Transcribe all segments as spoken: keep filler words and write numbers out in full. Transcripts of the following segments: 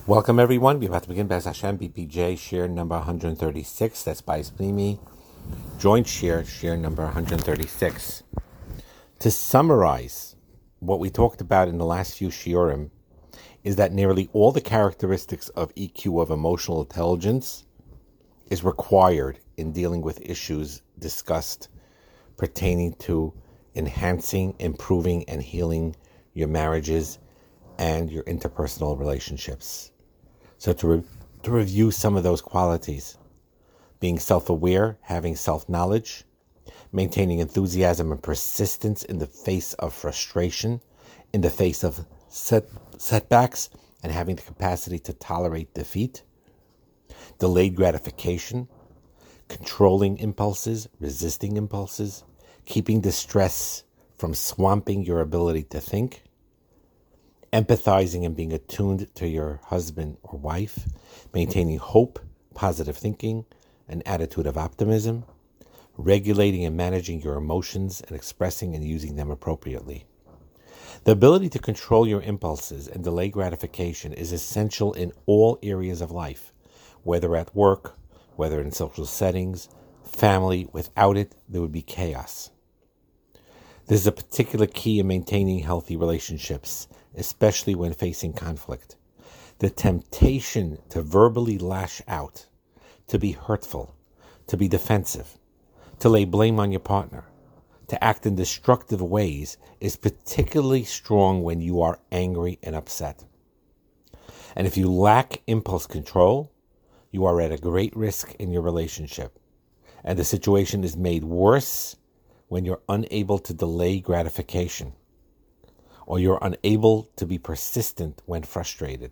Welcome, everyone. We're about to begin Be'ez Hashem, B P J, share number one hundred thirty-six. That's Bayis Pnimi. Joint share, share number one hundred thirty-six. To summarize what we talked about in the last few shiurim is that nearly all the characteristics of E Q, of emotional intelligence, is required in dealing with issues discussed pertaining to enhancing, improving, and healing your marriages and your interpersonal relationships. So to, re- to review some of those qualities: being self-aware, having self-knowledge, maintaining enthusiasm and persistence in the face of frustration, in the face of set- setbacks, and having the capacity to tolerate defeat, delayed gratification, controlling impulses, resisting impulses, keeping distress from swamping your ability to think, empathizing and being attuned to your husband or wife, maintaining hope, positive thinking, an attitude of optimism, regulating and managing your emotions and expressing and using them appropriately. The ability to control your impulses and delay gratification is essential in all areas of life, whether at work, whether in social settings, family. Without it, there would be chaos. This is a particular key in maintaining healthy relationships, especially when facing conflict. The temptation to verbally lash out, to be hurtful, to be defensive, to lay blame on your partner, to act in destructive ways is particularly strong when you are angry and upset. And if you lack impulse control, you are at a great risk in your relationship. And the situation is made worse when you're unable to delay gratification, or you're unable to be persistent when frustrated.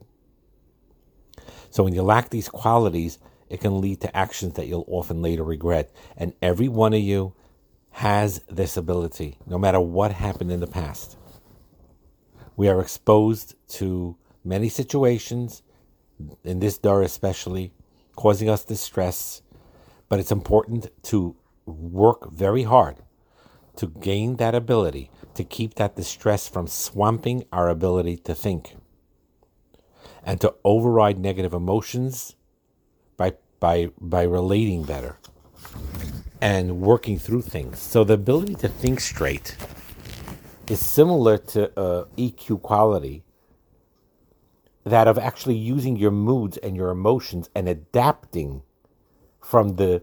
So when you lack these qualities, it can lead to actions that you'll often later regret. And every one of you has this ability, no matter what happened in the past. We are exposed to many situations, in this door especially, causing us distress, but it's important to work very hard to gain that ability, to keep that distress from swamping our ability to think, and to override negative emotions by by by relating better and working through things. So the ability to think straight is similar to uh, E Q quality, that of actually using your moods and your emotions and adapting from the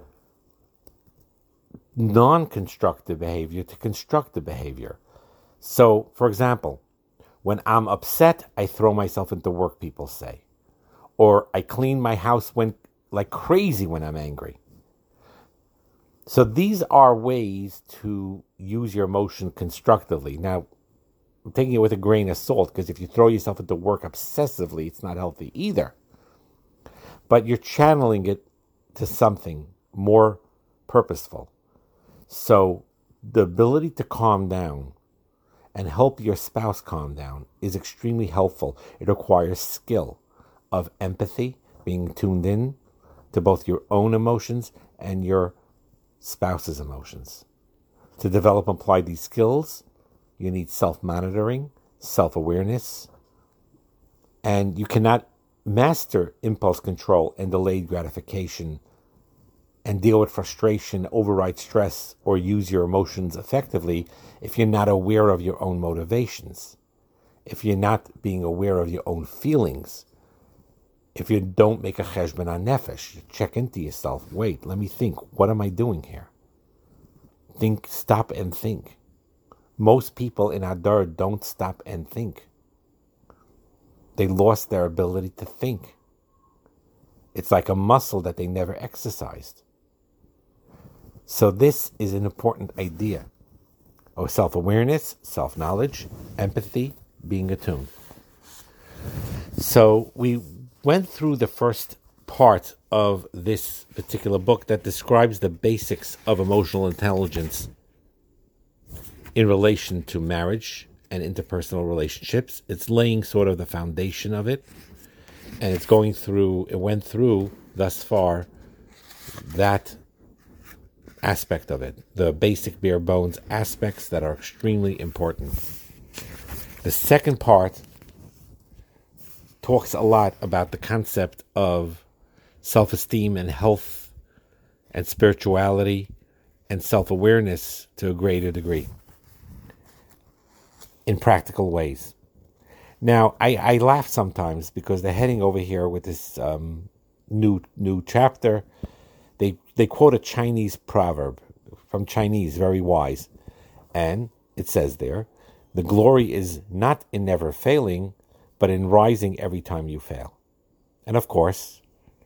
non-constructive behavior to constructive behavior. So, for example, when I'm upset, I throw myself into work, people say. Or I clean my house when like crazy when I'm angry. So these are ways to use your emotion constructively. Now, I'm taking it with a grain of salt, because if you throw yourself into work obsessively, it's not healthy either. But you're channeling it to something more purposeful. So the ability to calm down and help your spouse calm down is extremely helpful. It requires skill of empathy, being tuned in to both your own emotions and your spouse's emotions. To develop and apply these skills, you need self-monitoring, self-awareness, and you cannot master impulse control and delayed gratification and deal with frustration, override stress, or use your emotions effectively if you're not aware of your own motivations, if you're not being aware of your own feelings, if you don't make a cheshbon on nefesh, you check into yourself. Wait, let me think. What am I doing here? Think, stop and think. Most people in Adar don't stop and think. They lost their ability to think. It's like a muscle that they never exercised. So this is an important idea of self-awareness, self-knowledge, empathy, being attuned. So we went through the first part of this particular book that describes the basics of emotional intelligence in relation to marriage and interpersonal relationships. It's laying sort of the foundation of it, and it's going through, it went through thus far that aspect of it, the basic bare bones aspects that are extremely important. The second part talks a lot about the concept of self-esteem and health and spirituality and self-awareness to a greater degree in practical ways. Now, I, I laugh sometimes because they're heading over here with this um, new new chapter. They they quote a Chinese proverb from Chinese, very wise. And it says there, the glory is not in never failing, but in rising every time you fail. And of course,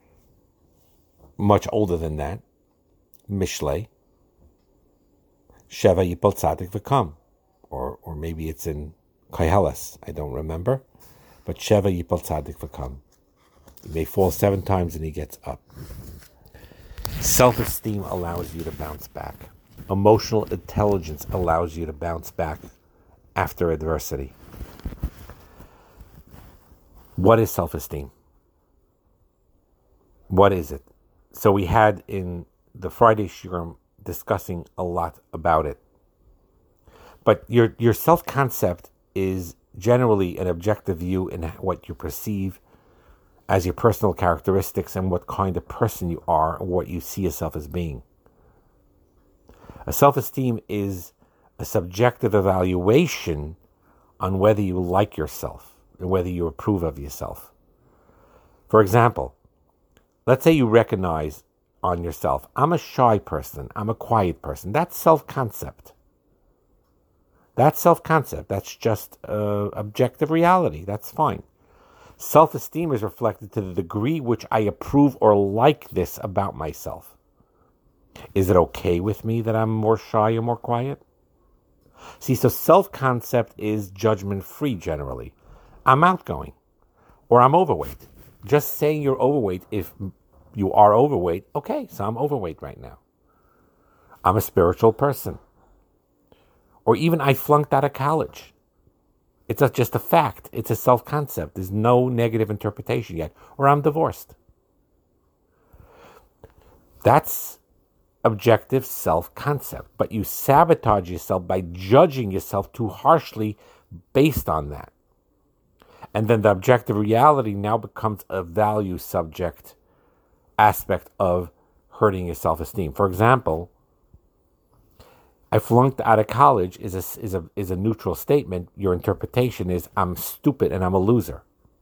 much older than that, Mishlei, Sheva Yipol Tzadik V'Kam. Or or maybe it's in Koheles, I don't remember. But Sheva Yipol Tzadik V'Kam. He may fall seven times and he gets up. Self-esteem allows you to bounce back. Emotional intelligence allows you to bounce back after adversity. What is self-esteem? What is it? So we had in the Friday Shiurim discussing a lot about it. But your your self-concept is generally an objective view in what you perceive as your personal characteristics and what kind of person you are and what you see yourself as being. A self-esteem is a subjective evaluation on whether you like yourself and whether you approve of yourself. For example, let's say you recognize on yourself, I'm a shy person, I'm a quiet person. That's self-concept. That's self-concept. That's just uh, objective reality. That's fine. Self-esteem is reflected to the degree which I approve or like this about myself. Is it okay with me that I'm more shy or more quiet? See, so self-concept is judgment-free generally. I'm outgoing or I'm overweight. Just saying you're overweight, if you are overweight, okay, so I'm overweight right now. I'm a spiritual person. Or even I flunked out of college. It's a, just a fact. It's a self-concept. There's no negative interpretation yet. Or I'm divorced. That's objective self-concept. But you sabotage yourself by judging yourself too harshly based on that. And then the objective reality now becomes a value subject aspect of hurting your self-esteem. For example, I flunked out of college is a, is a is a neutral statement. Your interpretation is I'm stupid and I'm a loser.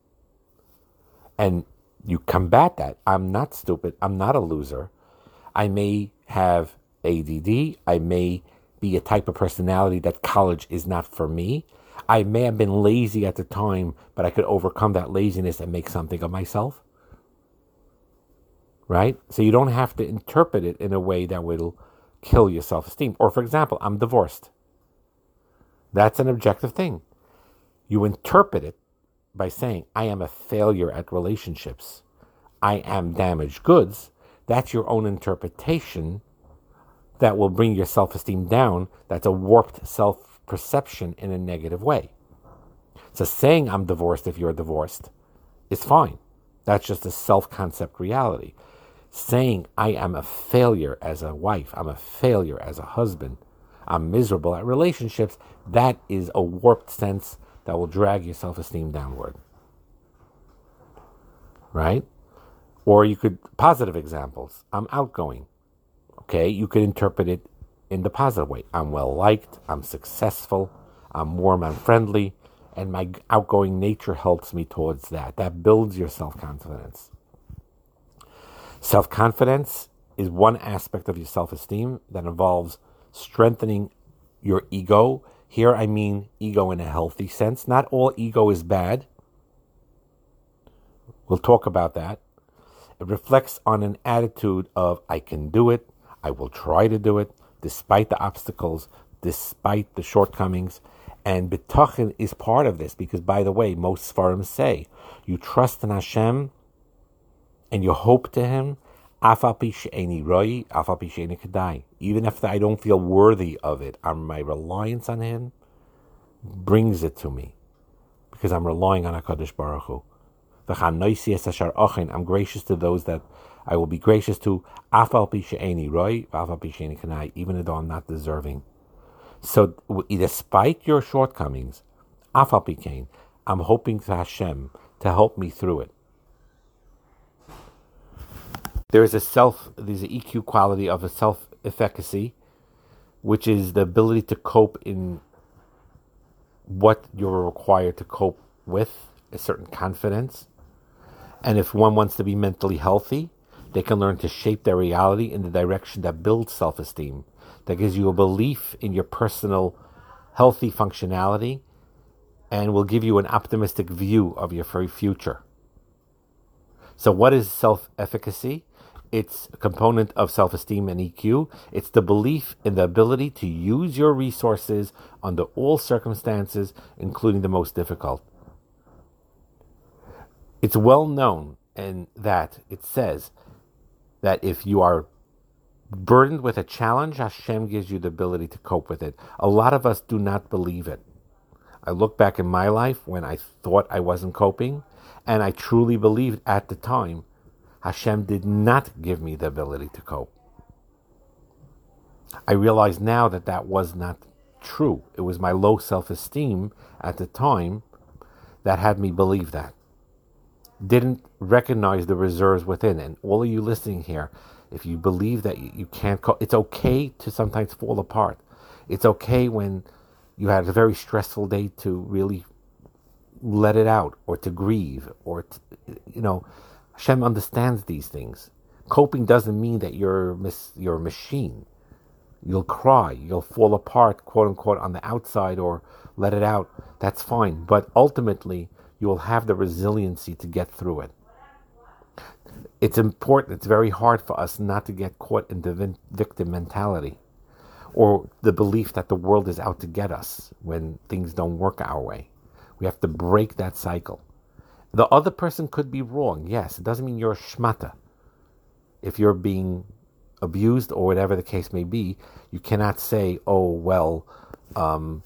And you combat that. I'm not stupid. I'm not a loser. I may have A D D. I may be a type of personality that college is not for me. I may have been lazy at the time, but I could overcome that laziness and make something of myself. Right? So you don't have to interpret it in a way that will kill your self-esteem. Or for example, I'm divorced. That's an objective thing. You interpret it by saying, I am a failure at relationships. I am damaged goods. That's your own interpretation that will bring your self-esteem down. That's a warped self-perception in a negative way. So saying I'm divorced if you're divorced is fine. That's just a self-concept reality. Saying I am a failure as a wife, I'm a failure as a husband, I'm miserable at relationships, that is a warped sense that will drag your self-esteem downward. Right? Or you could, positive examples, I'm outgoing. Okay, you could interpret it in the positive way. I'm well-liked, I'm successful, I'm warm and friendly, and my outgoing nature helps me towards that. That builds your self-confidence. Self-confidence is one aspect of your self-esteem that involves strengthening your ego. Here I mean ego in a healthy sense. Not all ego is bad. We'll talk about that. It reflects on an attitude of I can do it, I will try to do it, despite the obstacles, despite the shortcomings. And bitachon is part of this because, by the way, most Sfarim say, you trust in Hashem and you hope to Him, even if I don't feel worthy of it, my reliance on Him brings it to me because I'm relying on HaKadosh Baruch Hu. I'm gracious to those that I will be gracious to, even though I'm not deserving. So, despite your shortcomings, I'm hoping to Hashem to help me through it. There is a self, there's an E Q quality of a self-efficacy, which is the ability to cope in what you're required to cope with, a certain confidence. And if one wants to be mentally healthy, they can learn to shape their reality in the direction that builds self-esteem, that gives you a belief in your personal healthy functionality and will give you an optimistic view of your future. So what is self-efficacy? It's a component of self-esteem and E Q. It's the belief in the ability to use your resources under all circumstances, including the most difficult. It's well known and that it says that if you are burdened with a challenge, Hashem gives you the ability to cope with it. A lot of us do not believe it. I look back in my life when I thought I wasn't coping, and I truly believed at the time Hashem did not give me the ability to cope. I realize now that that was not true. It was my low self-esteem at the time that had me believe that. Didn't recognize the reserves within. And all of you listening here, if you believe that you can't cope, it's okay to sometimes fall apart. It's okay when you had a very stressful day to really let it out, or to grieve, or to, you know, Hashem understands these things. Coping doesn't mean that you're mis- you're a machine. You'll cry, you'll fall apart, quote unquote, on the outside, or let it out. That's fine. But ultimately, you will have the resiliency to get through it. It's important, it's very hard for us not to get caught in the victim mentality, or the belief that the world is out to get us when things don't work our way. We have to break that cycle. The other person could be wrong, yes. It doesn't mean you're a shmata. If you're being abused or whatever the case may be, you cannot say, oh, well, um,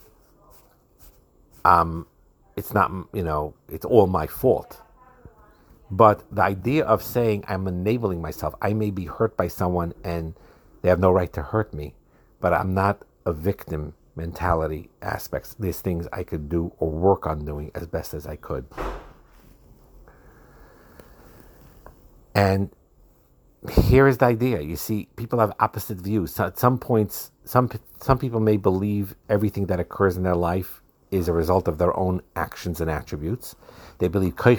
um, it's not, you know, it's all my fault. But the idea of saying I'm enabling myself, I may be hurt by someone and they have no right to hurt me, but I'm not a victim mentality aspects. There's things I could do or work on doing as best as I could. And here is the idea. You see, people have opposite views. So at some points, some some people may believe everything that occurs in their life is a result of their own actions and attributes. They believe, I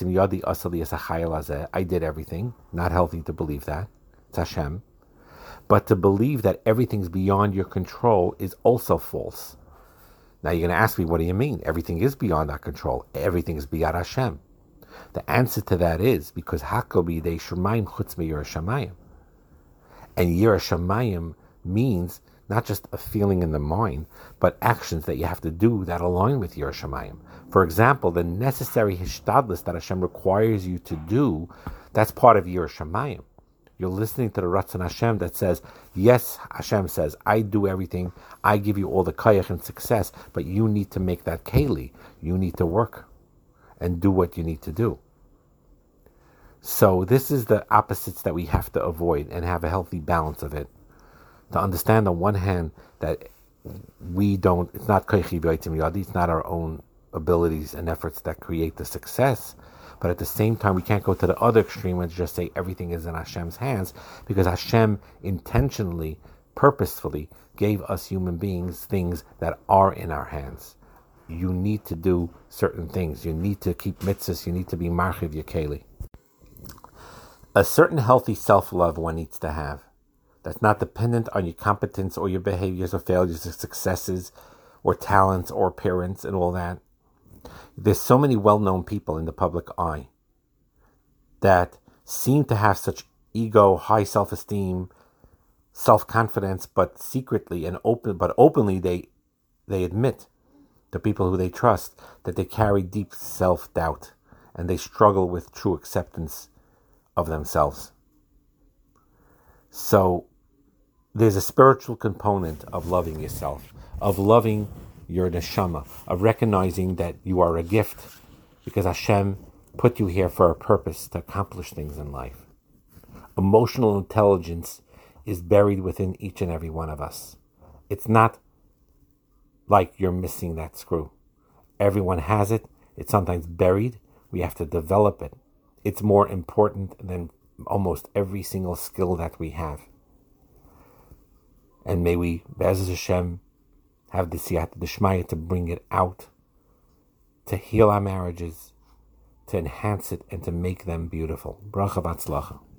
did everything. Not healthy to believe that. It's Hashem. But to believe that everything's beyond your control is also false. Now you're going to ask me, what do you mean? Everything is beyond our control. Everything is beyond Hashem. The answer to that is because Hakobi de Shemayim chutz me Yirah Shamayim. And Yirah Shamayim means not just a feeling in the mind, but actions that you have to do that align with Yirah Shamayim. For example, the necessary hishtadlus that Hashem requires you to do, that's part of Yirah Shamayim. You're listening to the Ratzon Hashem that says, yes, Hashem says, I do everything, I give you all the kayach and success, but you need to make that keli. You need to work and do what you need to do. So this is the opposites that we have to avoid and have a healthy balance of it. To understand on one hand that we don't, it's not kaychi v'yotzim yadi, it's not our own abilities and efforts that create the success. But at the same time, we can't go to the other extreme and just say everything is in Hashem's hands, because Hashem intentionally, purposefully gave us human beings things that are in our hands. You need to do certain things. You need to keep mitzvahs. You need to be marchiv yakeli. A certain healthy self-love one needs to have. That's not dependent on your competence or your behaviors or failures or successes or talents or appearance and all that. There's so many well-known people in the public eye that seem to have such ego, high self-esteem, self-confidence, but secretly and open, but openly they they admit to people who they trust that they carry deep self-doubt and they struggle with true acceptance of themselves. So there's a spiritual component of loving yourself, of loving your neshama, of recognizing that you are a gift because Hashem put you here for a purpose to accomplish things in life. Emotional intelligence is buried within each and every one of us. It's not like you're missing that screw. Everyone has it. It's sometimes buried, We have to develop it. It's more important than almost every single skill that we have. And may we, Be'ezus Hashem, have the siyata d'shmaya to bring it out, to heal our marriages, to enhance it, and to make them beautiful. Bracha v'atzlacha.